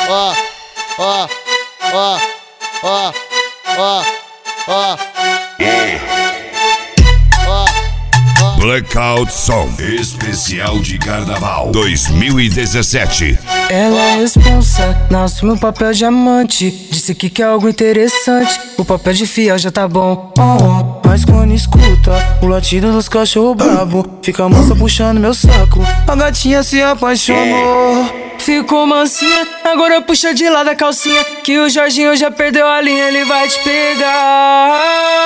ó, ó, ó, ó, ó, ó. Blackout Song Especial de Carnaval 2017. Ela é responsa, não assume o papel de amante. Disse que quer algo interessante, o papel de fiel já tá bom. Mas quando escuta o latido dos cachorros brabo, fica a moça puxando meu saco, a gatinha se apaixonou. Ficou mansinha, agora puxa de lado a calcinha, que o Jorginho já perdeu a linha, ele vai te pegar.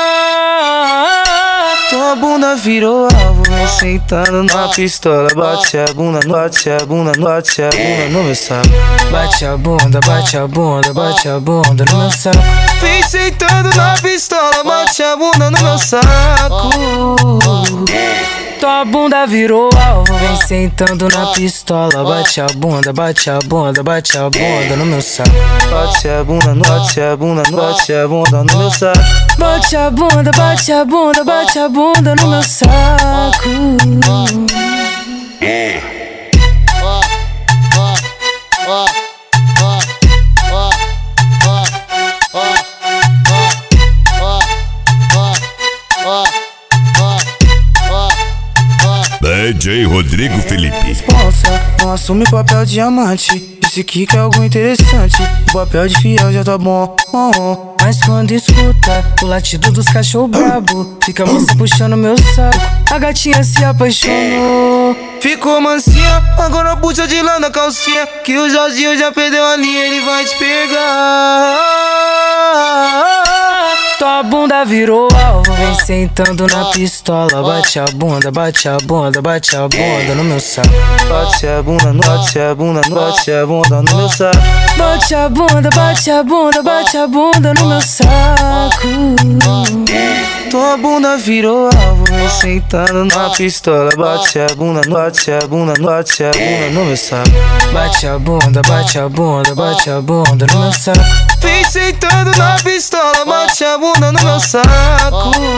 Tua bunda virou alvo, vem sentando na pistola. Bate a bunda, bate a bunda, bate a bunda no meu saco. Bate a bunda, bate a bunda, bate a bunda no meu saco. Vem sentando na pistola, bate a bunda no meu saco. Tua bunda virou alvo, vem sentando na pistola. Bate a bunda, bate a bunda, bate a bunda no meu saco. Bate a bunda, bate a bunda, bate a bunda no meu saco. Bate a bunda, bate a bunda, bate a bunda no meu saco. DJ Rodrigo Felipe. Responsa, não assume o papel de amante. Disse que quer algo interessante, o papel de fiel já tá bom. Mas quando escuta o latido dos cachorros brabo, fica a moça puxando meu saco, a gatinha se apaixonou. Ficou mansinha, agora puxa de lado a calcinha, que o Jorginho já perdeu a linha, ele vai te pegar. Tua bunda virou alvo, vem sentando na pistola. Bate a bunda, bate a bunda, bate a bunda no meu saco. Bate a bunda, bate a bunda, bate a bunda no meu saco. Bate a bunda, bate a bunda, bate a bunda no meu saco. Tua bunda virou alvo, vem sentando na pistola. Bate a bunda, bate a bunda, bate a bunda no meu saco. Bate a bunda, bate a bunda, bate a bunda no meu saco. Vem sentando na pistola, bate a bunda no meu saco.